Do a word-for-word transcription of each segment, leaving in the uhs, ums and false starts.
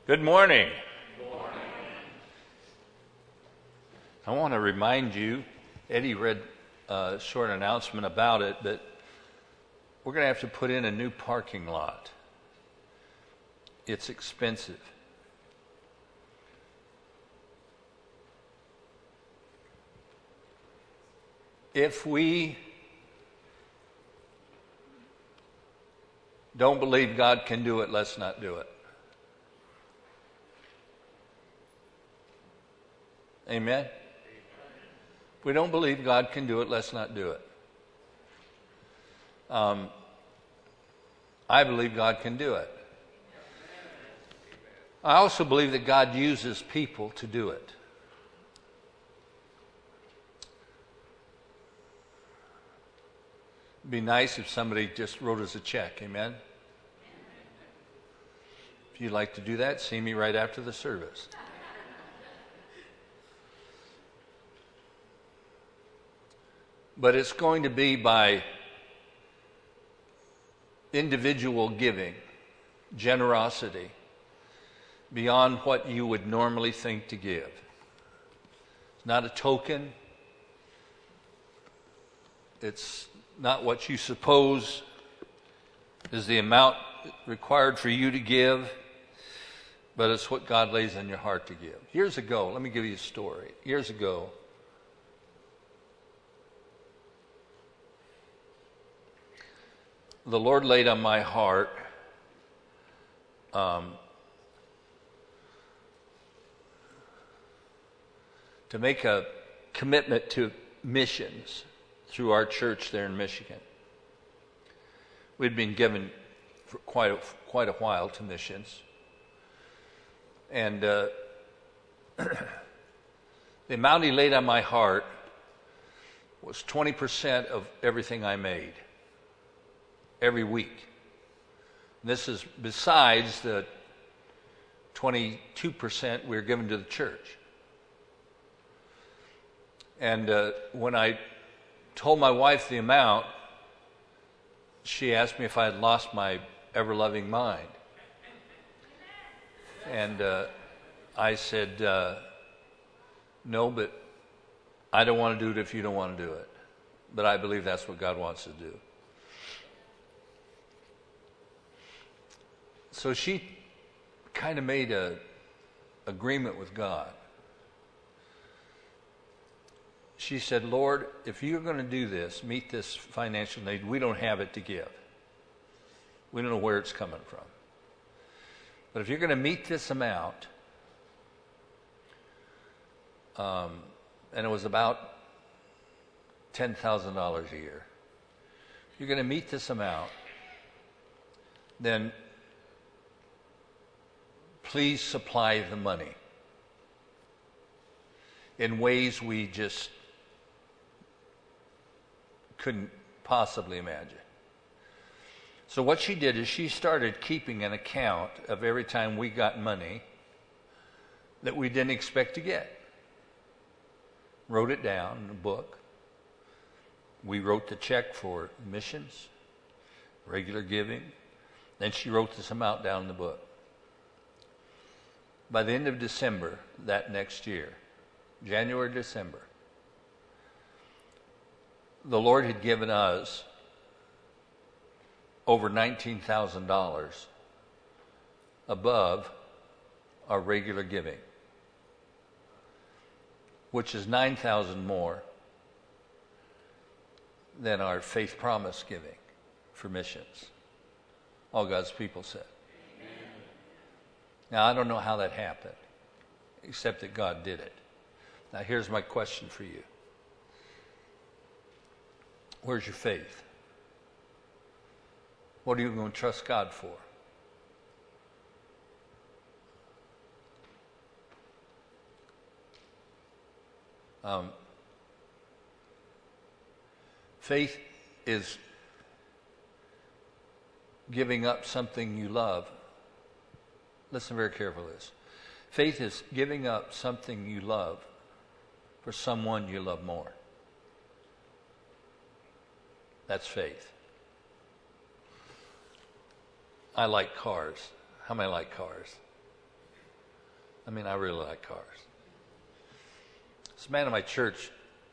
Good morning. Good morning. I want to remind you, Eddie read a short announcement about it, but we're going to have to put in a new parking lot. It's expensive. If we don't believe God can do it, let's not do it. Amen? If we don't believe God can do it, let's not do it. Um, I believe God can do it. I also believe that God uses people to do it. It'd be nice if somebody just wrote us a check, amen? If you'd like to do that, see me right after the service. But it's going to be by individual giving, generosity, beyond what you would normally think to give. It's not a token. It's not what you suppose is the amount required for you to give, but it's what God lays on your heart to give. Years ago, let me give you a story. Years ago, the Lord laid on my heart um, to make a commitment to missions through our church there in Michigan. We'd been given for quite a, quite a while to missions. And uh, the amount he laid on my heart was twenty percent of everything I made every week. And this is besides the twenty-two percent we were given to the church. And uh, when I told my wife the amount, she asked me if I had lost my ever-loving mind. And uh, I said, uh, no, but I don't want to do it if you don't want to do it. But I believe that's what God wants to do. So she kind of made an agreement with God. She said, Lord, if you're going to do this, meet this financial need, we don't have it to give. We don't know where it's coming from. But if you're going to meet this amount, um, and it was about ten thousand dollars a year, if you're going to meet this amount, then please supply the money in ways we just couldn't possibly imagine. So what she did is she started keeping an account of every time we got money that we didn't expect to get. Wrote it down in a book. We wrote the check for missions, regular giving. Then she wrote this amount down in the book. By the end of December that next year, January, December, the Lord had given us over nineteen thousand dollars above our regular giving, which is nine thousand dollars more than our faith promise giving for missions. All God's people said. Amen. Now, I don't know how that happened, except that God did it. Now, here's my question for you. Where's your faith? What are you going to trust God for? Um, faith is giving up something you love. Listen very carefully to this. Faith is giving up something you love for someone you love more. That's faith. I like cars. How many like cars? I mean, I really like cars. This man in my church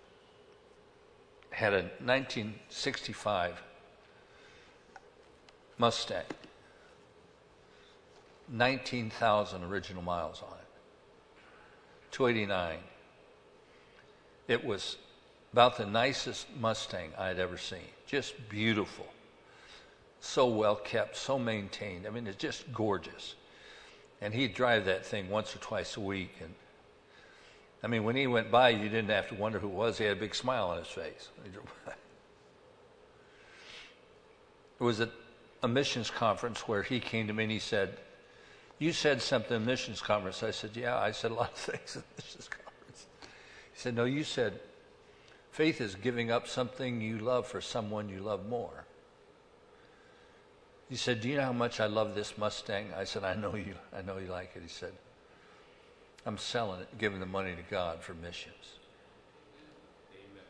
had a nineteen sixty-five Mustang. nineteen thousand original miles on it. two eighty-nine. It was about the nicest Mustang I had ever seen. Just beautiful. So well kept, so maintained. I mean, it's just gorgeous. And he'd drive that thing once or twice a week. And I mean, when he went by, you didn't have to wonder who it was. He had a big smile on his face. It was at a missions conference where he came to me and he said, "You said something at a missions conference." I said, "Yeah, I said a lot of things at the missions conference." He said, "No, you said faith is giving up something you love for someone you love more." He said, "Do you know how much I love this Mustang?" I said, I know you I know you like it." He said, "I'm selling it, giving the money to God for missions." Amen.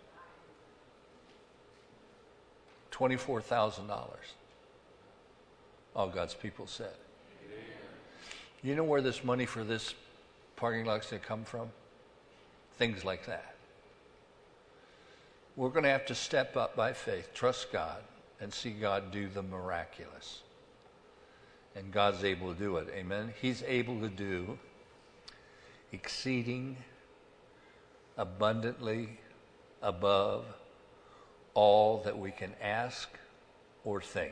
twenty-four thousand dollars. All God's people said. Amen. You know where this money for this parking lot's going to come from? Things like that. We're going to have to step up by faith, trust God, and see God do the miraculous. And God's able to do it. Amen. He's able to do exceeding abundantly above all that we can ask or think,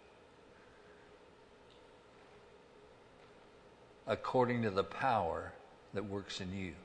according to the power that works in you.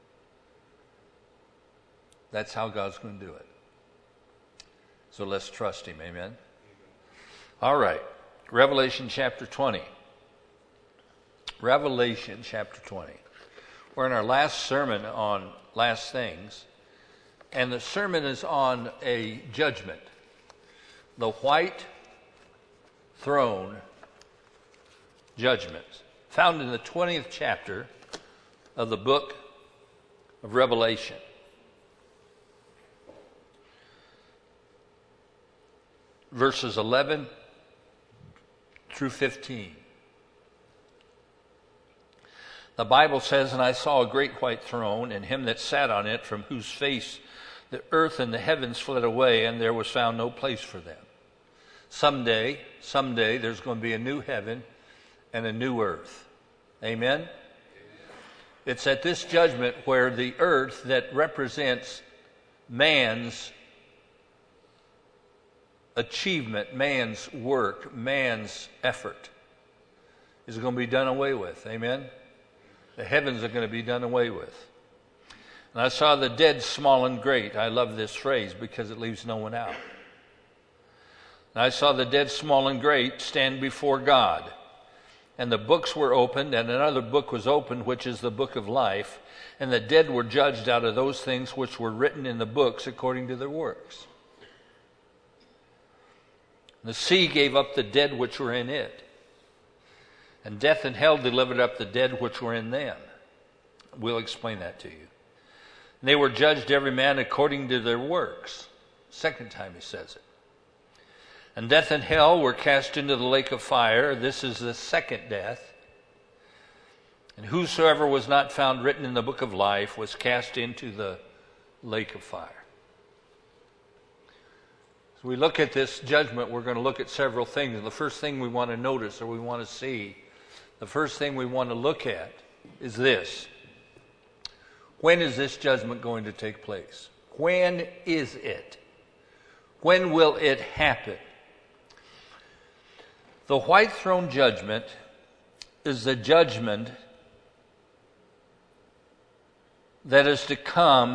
That's how God's going to do it. So let's trust him. Amen. All right. Revelation chapter twenty. Revelation chapter twenty. We're in our last sermon on last things. And the sermon is on a judgment. The white throne judgment. Found in the twentieth chapter of the book of Revelation. Verses eleven through fifteen. The Bible says, "And I saw a great white throne, and him that sat on it, from whose face the earth and the heavens fled away, and there was found no place for them." Someday, someday, there's going to be a new heaven and a new earth. Amen? Amen? It's at this judgment where the earth that represents man's achievement, man's work, man's effort is going to be done away with. Amen? The heavens are going to be done away with. And I saw the dead, small and great. I love this phrase because it leaves no one out. And I saw the dead, small and great, stand before God. And the books were opened, and another book was opened, which is the book of life. And the dead were judged out of those things which were written in the books according to their works. The sea gave up the dead which were in it, and death and hell delivered up the dead which were in them. We'll explain that to you. And they were judged every man according to their works. Second time he says it. And death and hell were cast into the lake of fire. This is the second death. And whosoever was not found written in the book of life was cast into the lake of fire. As we look at this judgment, we're going to look at several things. And the first thing we want to notice or we want to see, the first thing we want to look at is this. When is this judgment going to take place? When is it? When will it happen? The white throne judgment is the judgment that is to come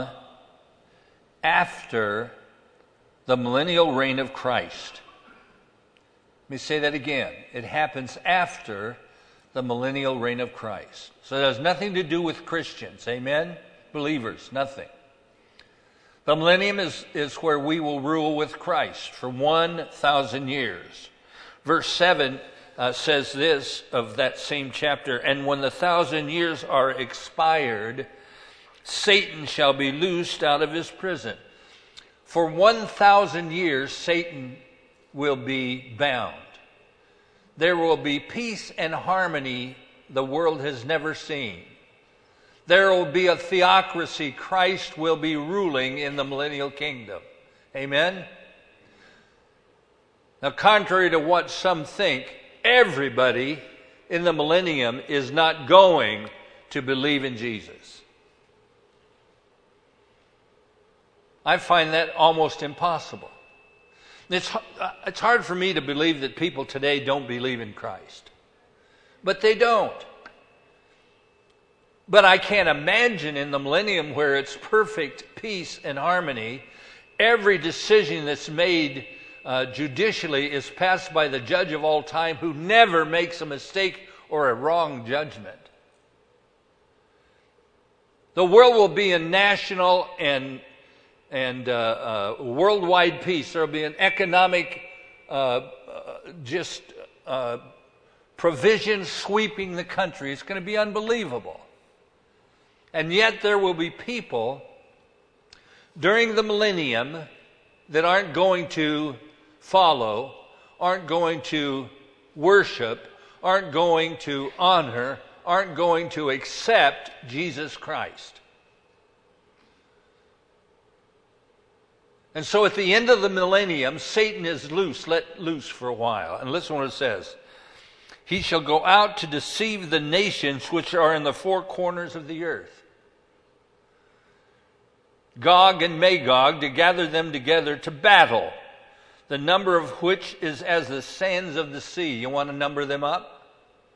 after the millennial reign of Christ. Let me say that again. It happens after the millennial reign of Christ. So it has nothing to do with Christians. Amen? Believers, nothing. The millennium is, is where we will rule with Christ for one thousand years. Verse seven uh, says this of that same chapter, "And when the thousand years are expired, Satan shall be loosed out of his prison." For one thousand years, Satan will be bound. There will be peace and harmony the world has never seen. There will be a theocracy. Christ will be ruling in the millennial kingdom. Amen? Now, contrary to what some think, everybody in the millennium is not going to believe in Jesus. I find that almost impossible. It's, it's hard for me to believe that people today don't believe in Christ. But they don't. But I can't imagine in the millennium where it's perfect peace and harmony, every decision that's made uh, judicially is passed by the judge of all time who never makes a mistake or a wrong judgment. The world will be in national and and uh, uh, worldwide peace. There will be an economic uh, uh, just uh, provision sweeping the country. It's going to be unbelievable. And yet there will be people during the millennium that aren't going to follow, aren't going to worship, aren't going to honor, aren't going to accept Jesus Christ. And so at the end of the millennium, Satan is loose, let loose for a while. And listen to what it says. He shall go out to deceive the nations which are in the four corners of the earth. Gog and Magog, to gather them together to battle, the number of which is as the sands of the sea. You want to number them up?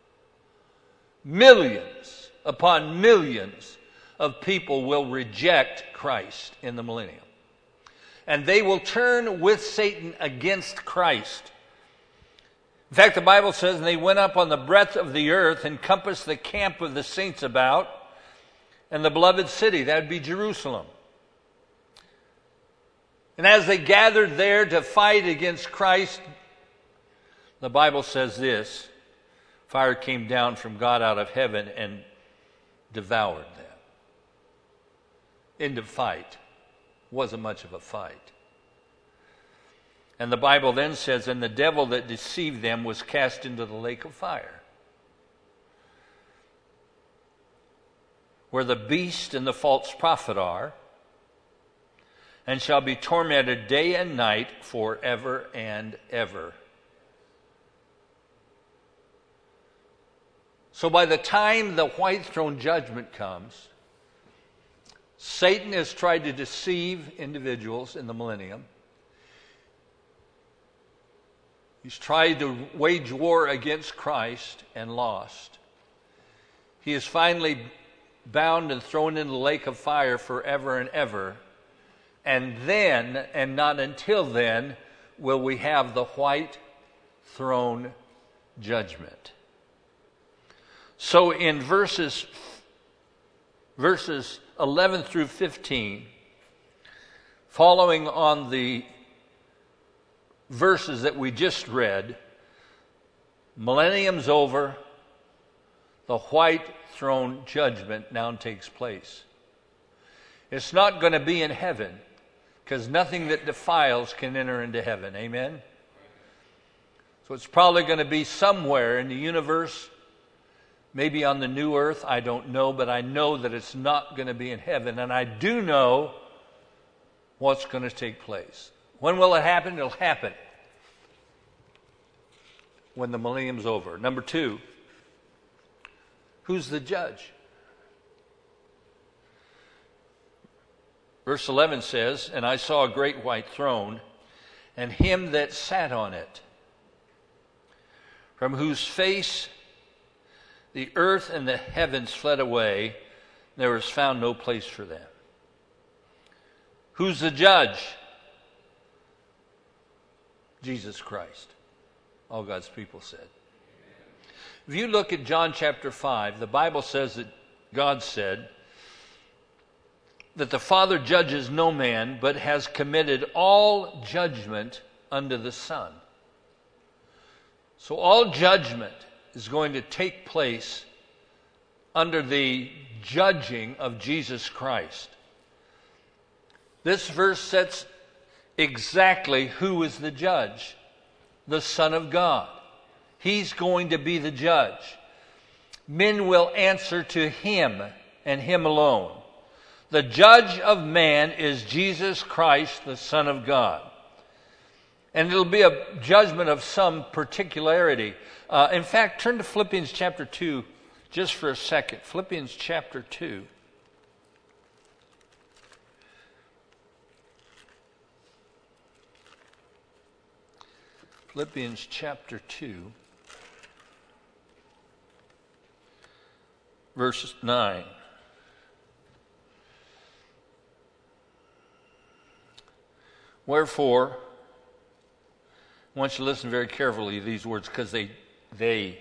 Millions upon millions of people will reject Christ in the millennium. And they will turn with Satan against Christ. In fact, the Bible says, and they went up on the breadth of the earth and compassed the camp of the saints about, and the beloved city, that would be Jerusalem. And as they gathered there to fight against Christ, the Bible says this, fire came down from God out of heaven and devoured them. End of fight. Wasn't much of a fight. And the Bible then says, and the devil that deceived them was cast into the lake of fire, where the beast and the false prophet are, and shall be tormented day and night forever and ever. So by the time the white throne judgment comes, Satan has tried to deceive individuals in the millennium. He's tried to wage war against Christ and lost. He is finally bound and thrown into the lake of fire forever and ever. And then, and not until then, will we have the white throne judgment. So in verses verses eleven through fifteen, following on the verses that we just read, millennium's over, the white throne judgment now takes place. It's not going to be in heaven, because nothing that defiles can enter into heaven. Amen? So it's probably going to be somewhere in the universe, maybe on the new earth, I don't know, but I know that it's not going to be in heaven. And I do know what's going to take place. When will it happen? It'll happen when the millennium's over. Number two, who's the judge? Verse eleven says, and I saw a great white throne, and him that sat on it, from whose face the earth and the heavens fled away, there was found no place for them. Who's the judge? Jesus Christ. All God's people said. If you look at John chapter five, the Bible says that God said that the Father judges no man, but has committed all judgment unto the Son. So all judgment is going to take place under the judging of Jesus Christ. This verse sets exactly who is the judge. The Son of God. He's going to be the judge. Men will answer to him and him alone. The judge of man is Jesus Christ, the Son of God. And it'll be a judgment of some particularity. Uh, in fact, turn to Philippians chapter two just for a second. Philippians chapter two. Philippians chapter two, verse nine. Wherefore, I want you to listen very carefully to these words, because they they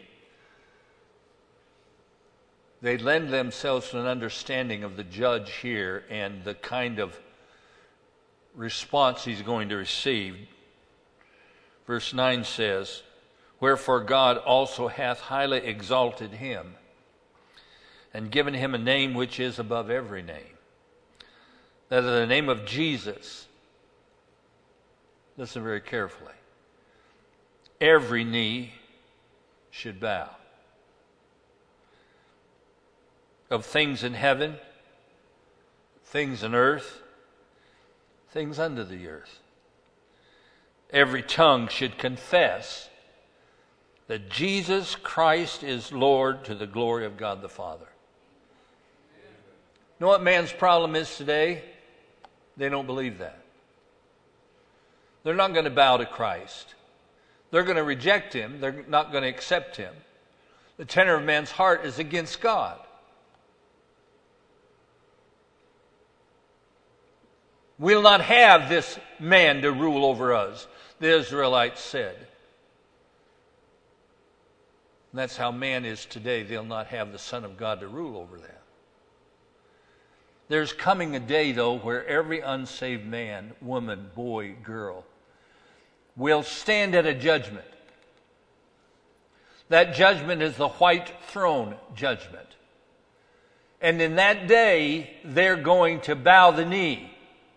they lend themselves to an understanding of the judge here and the kind of response he's going to receive. Verse nine says, Wherefore God also hath highly exalted him, and given him a name which is above every name, that in the name of Jesus, listen very carefully, every knee should bow, of things in heaven, things in earth, things under the earth. Every tongue should confess that Jesus Christ is Lord, to the glory of God the Father. You know what man's problem is today? They don't believe that. They're not going to bow to Christ. They're going to reject him. They're not going to accept him. The tenor of man's heart is against God. We'll not have this man to rule over us, the Israelites said. And that's how man is today. They'll not have the Son of God to rule over them. There's coming a day, though, where every unsaved man, woman, boy, girl will stand at a judgment. That judgment is the white throne judgment. And in that day, they're going to bow the knee.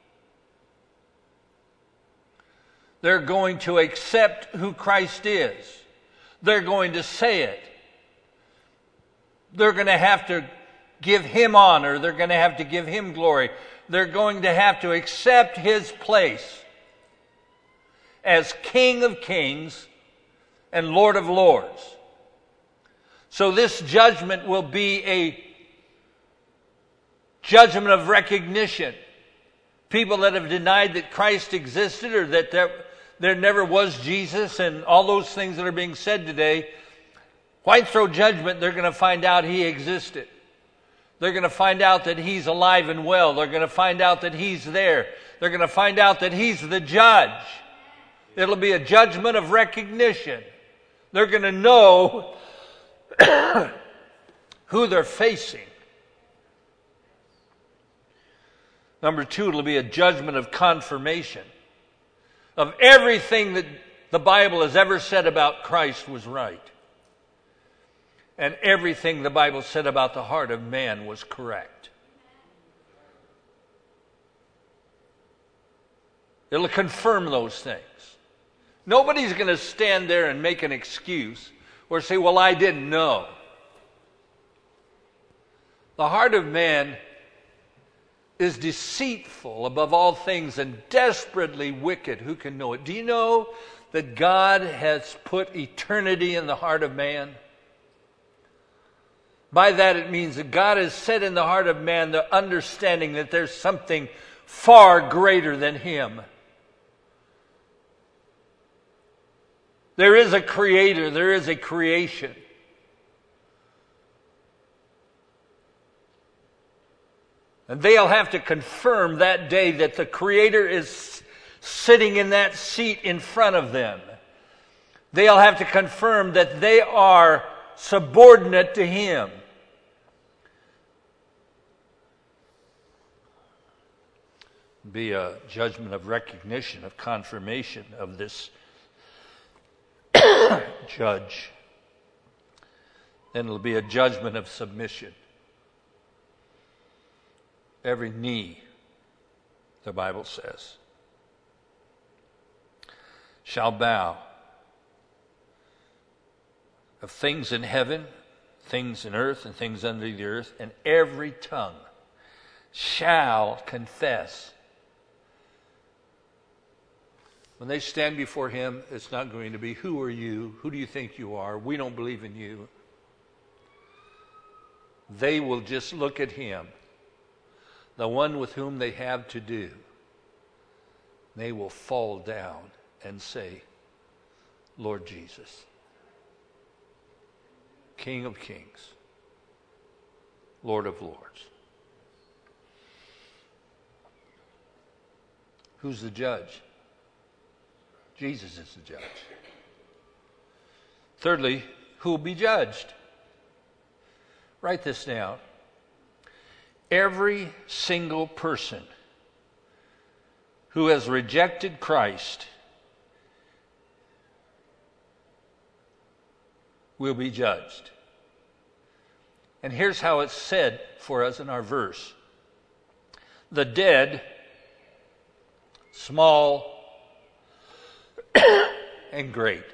They're going to accept who Christ is. They're going to say it. They're going to have to give him honor. They're going to have to give him glory. They're going to have to accept his place as King of Kings and Lord of Lords. So this judgment will be a judgment of recognition. People that have denied that Christ existed, or that there, there never was Jesus, and all those things that are being said today, white throne judgment, they're going to find out he existed. They're going to find out that he's alive and well. They're going to find out that he's there. They're going to find out that he's the judge. It'll be a judgment of recognition. They're going to know who they're facing. Number two, it'll be a judgment of confirmation. Of everything that the Bible has ever said about Christ was right. And everything the Bible said about the heart of man was correct. It'll confirm those things. Nobody's going to stand there and make an excuse or say, well, I didn't know. The heart of man is deceitful above all things and desperately wicked. Who can know it? Do you know that God has put eternity in the heart of man? By that it means that God has set in the heart of man the understanding that there's something far greater than him. There is a creator, there is a creation. And they'll have to confirm that day that the Creator is sitting in that seat in front of them. They'll have to confirm that they are subordinate to him. Be a judgment of recognition, of confirmation of this judge. Then it'll be a judgment of submission. Every knee, the Bible says, shall bow, of things in heaven, things in earth and things under the earth, and every tongue shall confess. When they stand before him, it's not going to be, who are you? Who do you think you are? We don't believe in you. They will just look at him, the one with whom they have to do. They will fall down and say, Lord Jesus, King of kings, Lord of lords. Who's the judge? Jesus is the judge. Thirdly, who will be judged? Write this down. Every single person who has rejected Christ will be judged. And here's how it's said for us in our verse. The dead, small and great,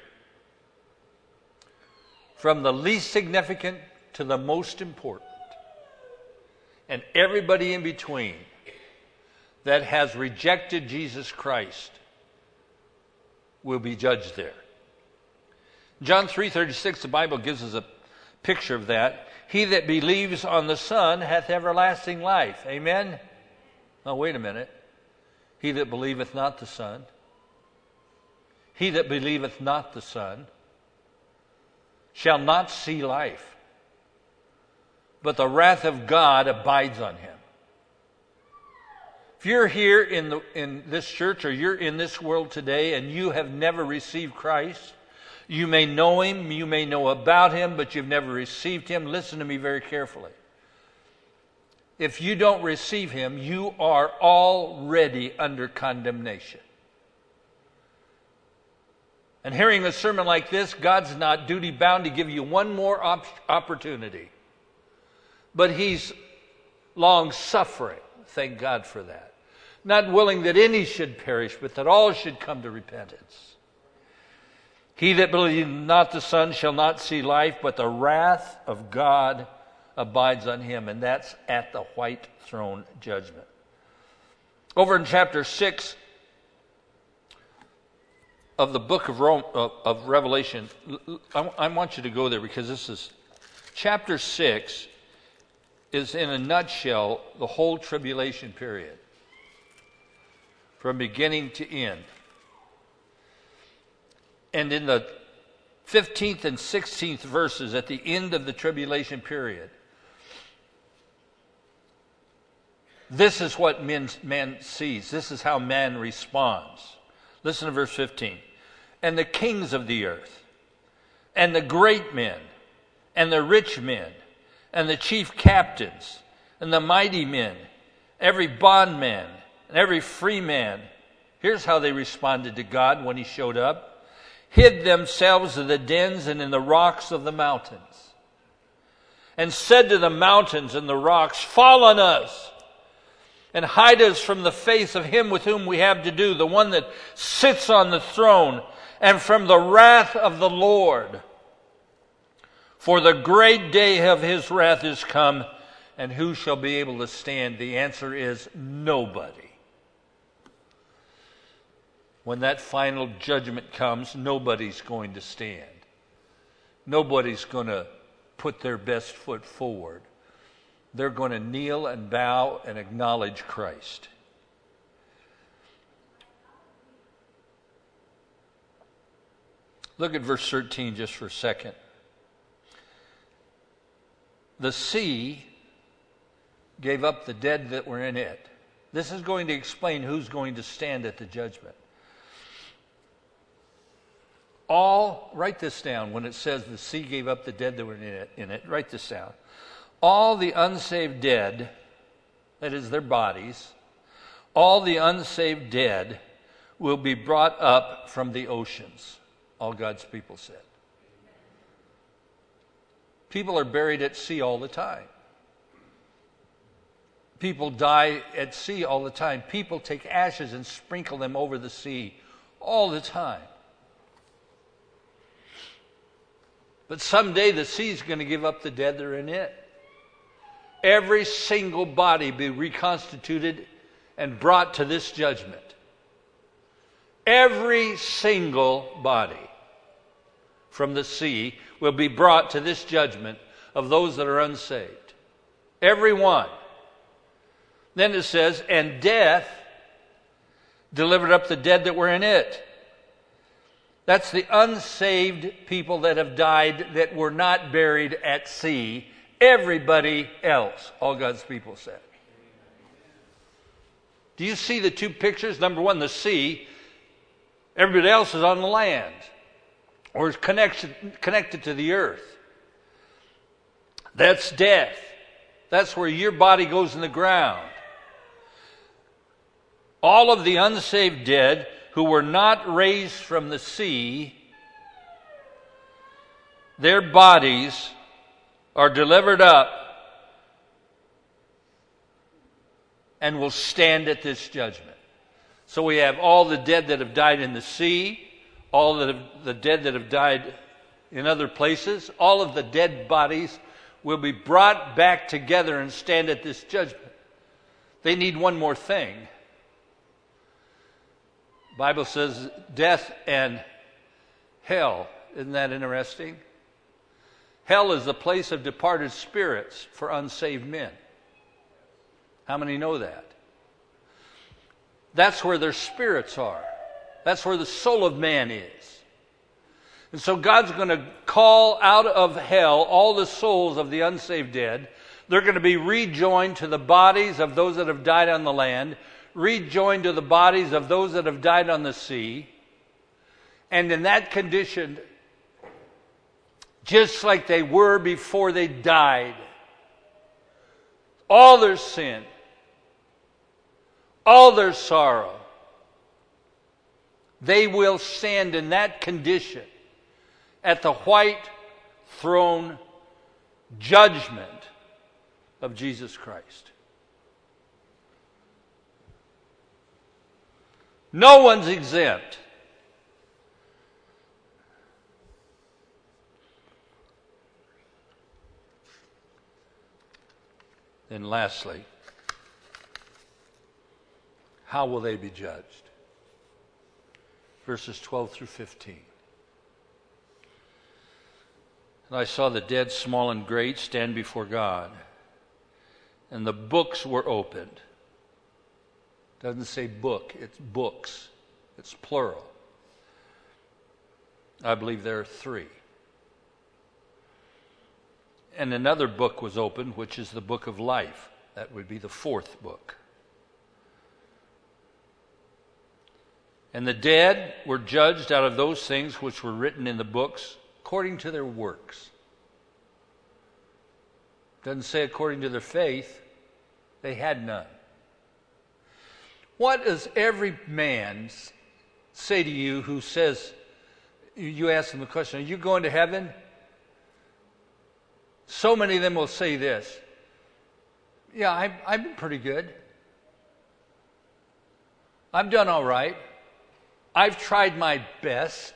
from the least significant to the most important, and everybody in between that has rejected Jesus Christ will be judged there. John three thirty-six, the Bible gives us a picture of that. He that believes on the Son hath everlasting life. Amen? Now wait a minute. He that believeth not the Son, he that believeth not the Son shall not see life, but the wrath of God abides on him. If you're here in the in this church, or you're in this world today and you have never received Christ, you may know him, you may know about him, but you've never received him. Listen to me very carefully. If you don't receive him, you are already under condemnation. And hearing a sermon like this, God's not duty bound to give you one more op- opportunity. But he's long-suffering. Thank God for that. Not willing that any should perish, but that all should come to repentance. He that believeth not the Son shall not see life, but the wrath of God abides on him. And that's at the white throne judgment. Over in chapter six of the book of, Rome, of, of Revelation, I, I want you to go there, because this is chapter six is in a nutshell the whole tribulation period, from beginning to end. And in the fifteenth and sixteenth verses at the end of the tribulation period, this is what men, man sees. This is how man responds. Listen to verse fifteen. And the kings of the earth, and the great men, and the rich men, and the chief captains, and the mighty men, every bondman, and every free man, here's how they responded to God when he showed up, hid themselves in the dens and in the rocks of the mountains, and said to the mountains and the rocks, fall on us, and hide us from the face of him with whom we have to do, the one that sits on the throne, and from the wrath of the Lord. For the great day of his wrath is come, and who shall be able to stand? The answer is nobody. When that final judgment comes, nobody's going to stand. Nobody's going to put their best foot forward. They're going to kneel and bow and acknowledge Christ. Look at verse thirteen just for a second. The sea gave up the dead that were in it. This is going to explain who's going to stand at the judgment. All, write this down when it says the sea gave up the dead that were in it, in it. Write this down. All the unsaved dead, that is their bodies, all the unsaved dead will be brought up from the oceans. All God's people said. People are buried at sea all the time. People die at sea all the time. People take ashes and sprinkle them over the sea all the time. But someday the sea is going to give up the dead that are in it. Every single body be reconstituted and brought to this judgment. Every single body from the sea will be brought to this judgment of those that are unsaved. Every one. Then it says, and death delivered up the dead that were in it. That's the unsaved people that have died that were not buried at sea. Everybody else, all God's people said. Do you see the two pictures? Number one, the sea. Everybody else is on the land or is connected, connected to the earth. That's death. That's where your body goes in the ground. All of the unsaved dead who were not raised from the sea, their bodies are delivered up and will stand at this judgment. So we have all the dead that have died in the sea, all the, the dead that have died in other places, all of the dead bodies will be brought back together and stand at this judgment. They need one more thing. The Bible says death and hell. Isn't that interesting? Hell is the place of departed spirits for unsaved men. How many know that? That's where their spirits are. That's where the soul of man is. And so God's going to call out of hell all the souls of the unsaved dead. They're going to be rejoined to the bodies of those that have died on the land, rejoined to the bodies of those that have died on the sea. And in that condition, just like they were before they died, all their sin, all their sorrow, they will stand in that condition at the white throne judgment of Jesus Christ. No one's exempt. And lastly, how will they be judged? Verses twelve through fifteen. And I saw the dead, small and great, stand before God, and the books were opened. It doesn't say book, it's books. It's plural. I believe there are three. And another book was opened, which is the book of life. That would be the fourth book. And the dead were judged out of those things which were written in the books according to their works. Doesn't say according to their faith. They had none. What does every man say to you who says, you ask them the question, are you going to heaven? So many of them will say this, yeah, I've, I've been pretty good. I've done all right. I've tried my best.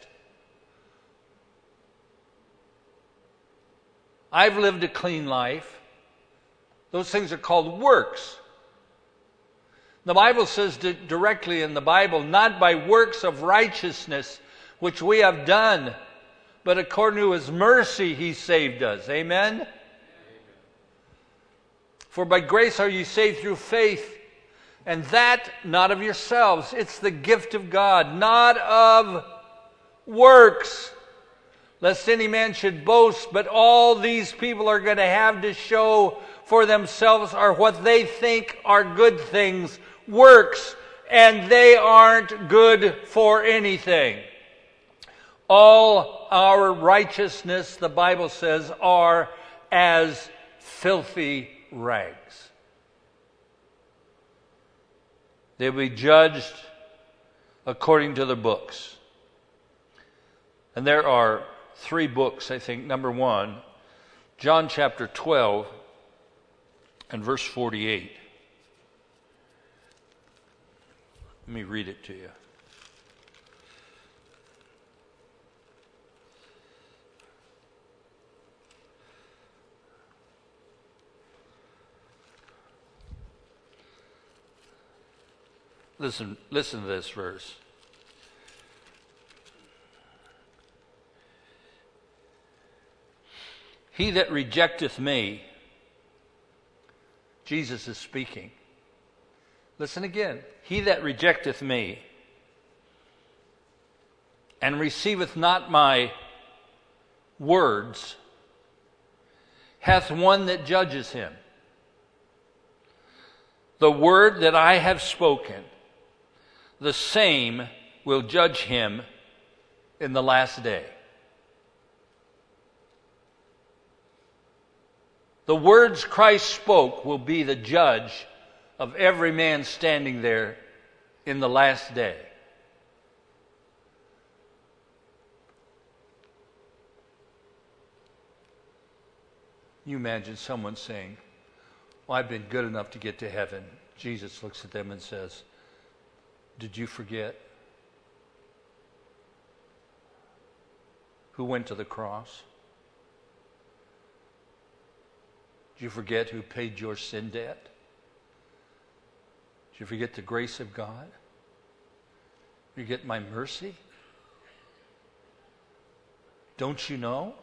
I've lived a clean life. Those things are called works. The Bible says directly in the Bible, not by works of righteousness which we have done, but according to His mercy He saved us. Amen? Amen. For by grace are you saved through faith, and that not of yourselves. It's the gift of God, not of works, lest any man should boast. But all these people are going to have to show for themselves are what they think are good things, works, and they aren't good for anything. All our righteousness, the Bible says, are as filthy rags. They'll be judged according to the books. And there are three books, I think. Number one, John chapter twelve and verse forty-eight. Let me read it to you. Listen, listen to this verse. He that rejecteth me, Jesus is speaking. Listen again. He that rejecteth me and receiveth not my words hath one that judges him. The word that I have spoken, the same will judge him in the last day. The words Christ spoke will be the judge of every man standing there in the last day. You imagine someone saying, well, I've been good enough to get to heaven. Jesus looks at them and says, did you forget who went to the cross? Did you forget who paid your sin debt? Did you forget the grace of God? Did you get my mercy? Don't you know?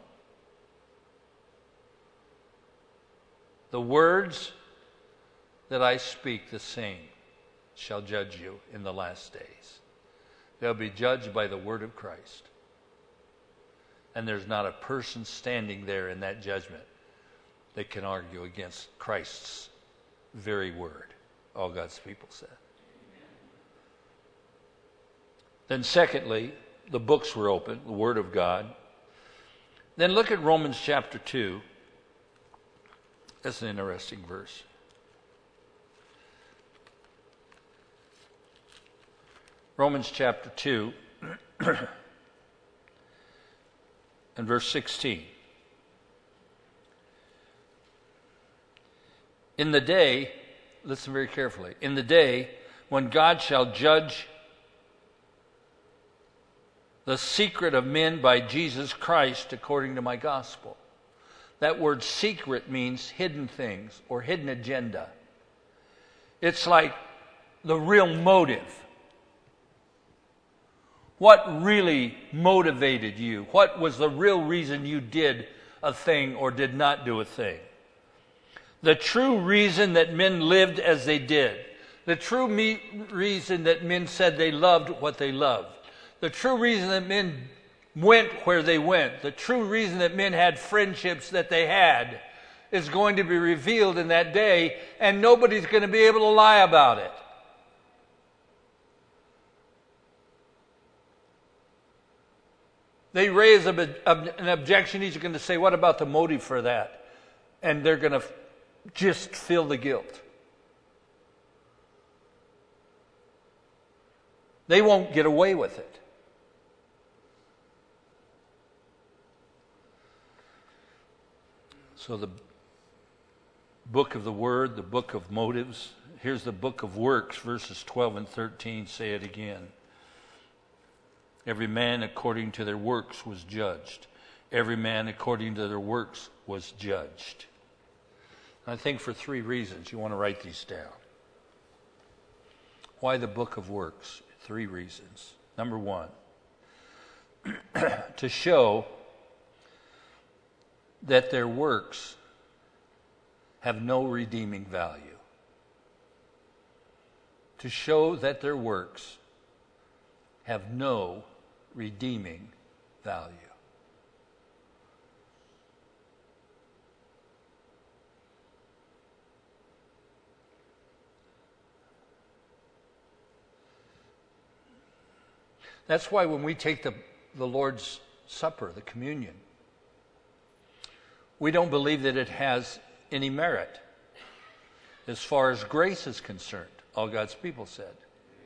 The words that I speak, the same shall judge you in the last days. They'll be judged by the word of Christ. And there's not a person standing there in that judgment that can argue against Christ's very word. All God's people said. Then secondly, the books were open, the Word of God. Then look at Romans chapter two. That's an interesting verse. Romans chapter two and verse sixteen. In the day, listen very carefully, in the day when God shall judge the secret of men by Jesus Christ according to my gospel. That word secret means hidden things or hidden agenda. It's like the real motive. What really motivated you? What was the real reason you did a thing or did not do a thing? The true reason that men lived as they did. The true me- reason that men said they loved what they loved. The true reason that men went where they went. The true reason that men had friendships that they had is going to be revealed in that day, and nobody's going to be able to lie about it. They raise a, a, an objection. He's going to say, what about the motive for that? And they're going to just feel the guilt. They won't get away with it. So the book of the Word, the book of motives. Here's the book of works, verses twelve and thirteen. Say it again. Every man according to their works was judged. Every man according to their works was judged. I think for three reasons. You want to write these down. Why the book of works? Three reasons. Number one, to show that their works have no redeeming value. To show that their works have no redeeming value. That's why when we take the, the Lord's Supper, the communion, we don't believe that it has any merit as far as grace is concerned, all God's people said.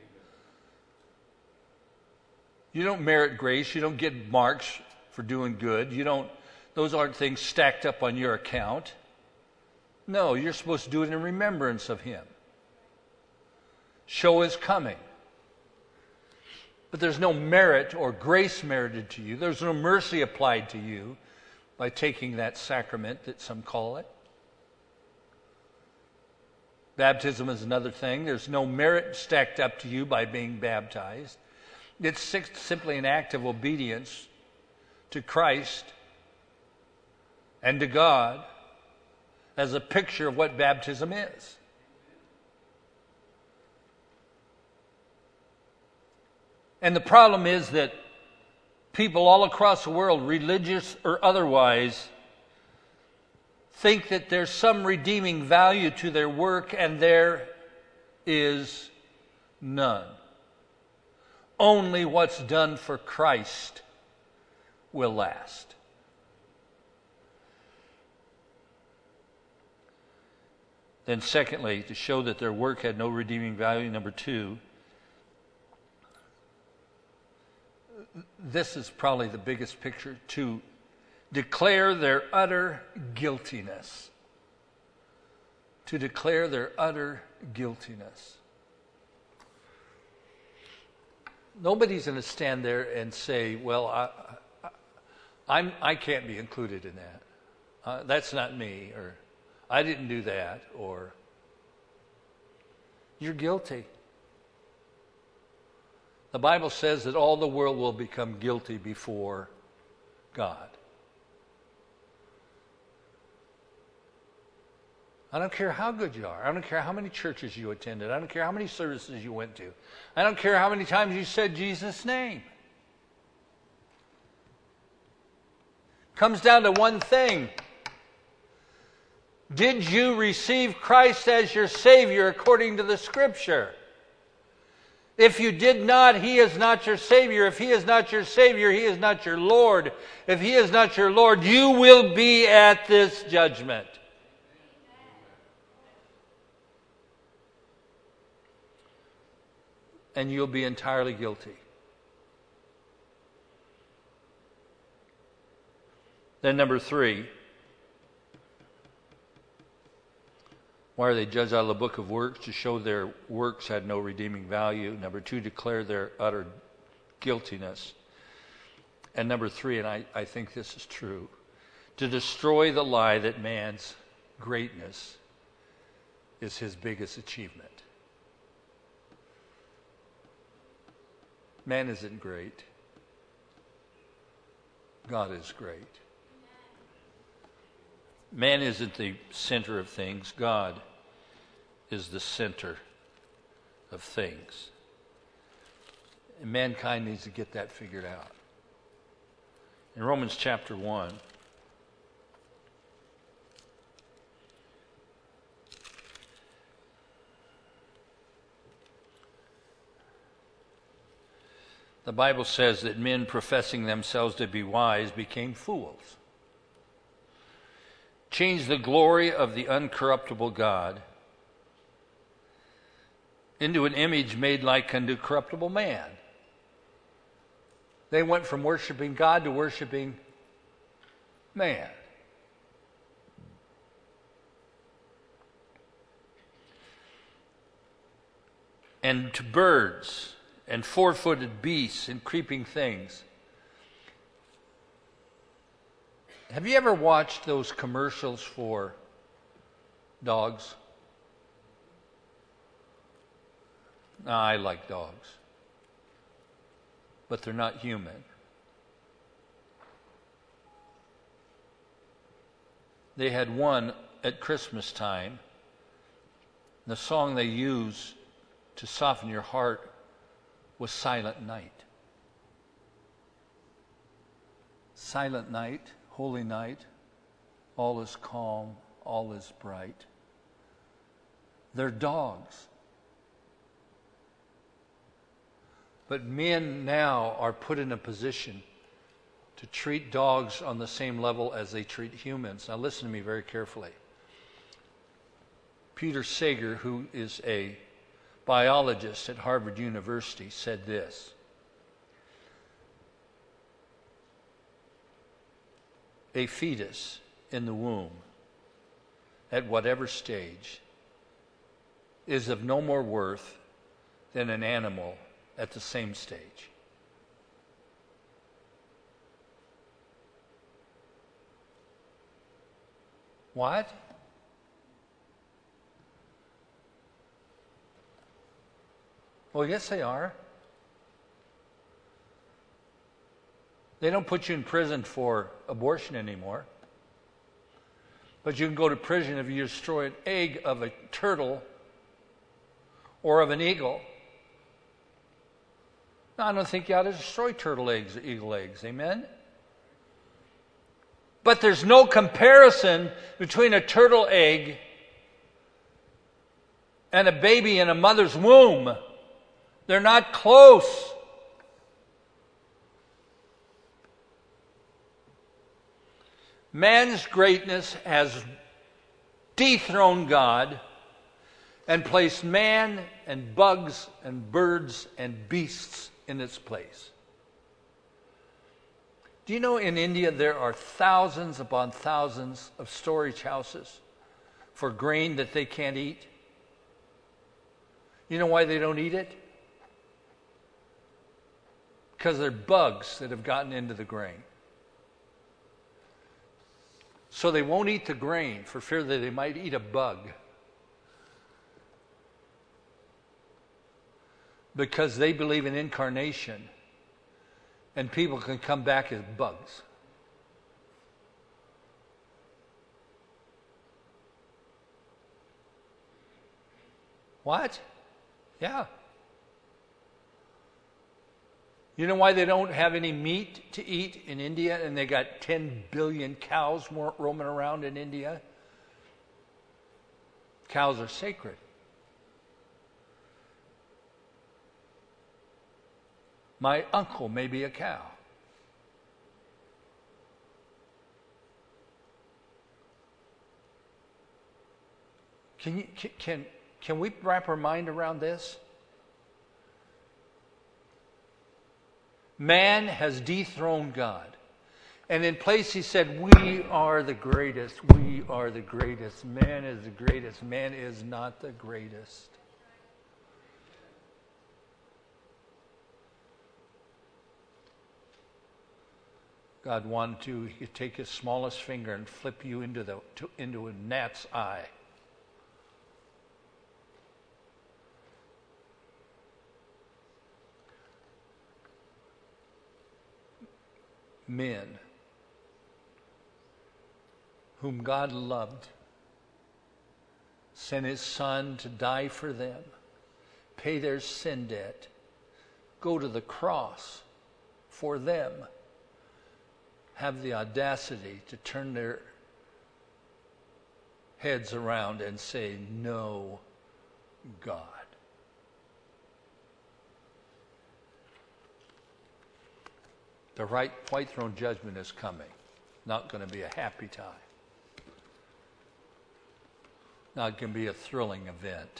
You don't merit grace. You don't get marks for doing good. You don't, those aren't things stacked up on your account. No, you're supposed to do it in remembrance of Him. Show His coming. But there's no merit or grace merited to you. There's no mercy applied to you by taking that sacrament that some call it. Baptism is another thing. There's no merit stacked up to you by being baptized. It's simply an act of obedience to Christ and to God as a picture of what baptism is. And the problem is that people all across the world, religious or otherwise, think that there's some redeeming value to their work, and there is none. Only what's done for Christ will last. Then secondly, to show that their work had no redeeming value, number two, this is probably the biggest picture, to declare their utter guiltiness. To declare their utter guiltiness. Nobody's going to stand there and say, well, I, I, I'm, I can't be included in that. Uh, that's not me, or I didn't do that, or you're guilty. The Bible says that all the world will become guilty before God. I don't care how good you are. I don't care how many churches you attended. I don't care how many services you went to. I don't care how many times you said Jesus' name. Comes down to one thing. Did you receive Christ as your Savior according to the Scripture? If you did not, He is not your Savior. If He is not your Savior, He is not your Lord. If He is not your Lord, you will be at this judgment. And you'll be entirely guilty. Then number three, why are they judged out of the book of works? To show their works had no redeeming value. Number two, declare their utter guiltiness. And number three, and I, I think this is true, to destroy the lie that man's greatness is his biggest achievement. Man isn't great. God is great. Man isn't the center of things. God is the center of things. And mankind needs to get that figured out. In Romans chapter one, the Bible says that men professing themselves to be wise became fools. Changed the glory of the uncorruptible God into an image made like unto corruptible man. They went from worshiping God to worshiping man. And to birds and four-footed beasts and creeping things. Have you ever watched those commercials for dogs? No, I like dogs. But they're not human. They had one at Christmas time. The song they use to soften your heart was Silent Night. Silent night, holy night, all is calm, all is bright. They're dogs. But men now are put in a position to treat dogs on the same level as they treat humans. Now listen to me very carefully. Peter Sager, who is a biologist at Harvard University, said this: a fetus in the womb, at whatever stage, is of no more worth than an animal at the same stage. What? Oh, yes, they are. They don't put you in prison for abortion anymore. But you can go to prison if you destroy an egg of a turtle or of an eagle. Now, I don't think you ought to destroy turtle eggs or eagle eggs. Amen? But there's no comparison between a turtle egg and a baby in a mother's womb. They're not close. Man's greatness has dethroned God and placed man and bugs and birds and beasts in its place. Do you know in India there are thousands upon thousands of storage houses for grain that they can't eat? You know why they don't eat it? Because there are bugs that have gotten into the grain. So they won't eat the grain for fear that they might eat a bug. Because they believe in incarnation and people can come back as bugs. What? Yeah. You know why they don't have any meat to eat in India and they got ten billion cows roaming around in India? Cows are sacred. My uncle may be a cow. Can you, can, can we wrap our mind around this? Man has dethroned God. And in place he said, we are the greatest, we are the greatest. Man is the greatest, man is not the greatest. God wanted to, he could take his smallest finger and flip you into the to, into a gnat's eye. Men whom God loved sent his son to die for them, pay their sin debt, go to the cross for them, have the audacity to turn their heads around and say, no, God. The right white throne judgment is coming. Not going to be a happy time. Not going to be a thrilling event.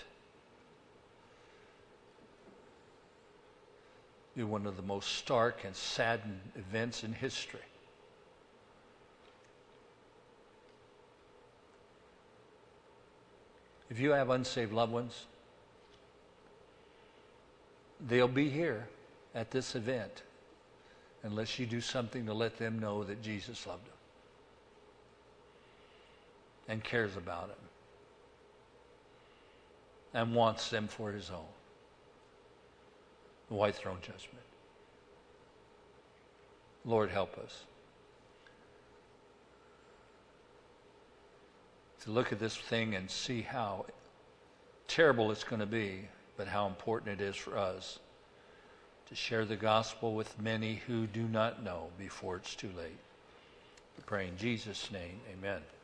Be one of the most stark and saddened events in history. If you have unsaved loved ones, they'll be here at this event unless you do something to let them know that Jesus loved them and cares about them and wants them for his own. The white throne judgment. Lord, help us to look at this thing and see how terrible it's going to be, but how important it is for us to share the gospel with many who do not know before it's too late. We pray in Jesus' name, amen.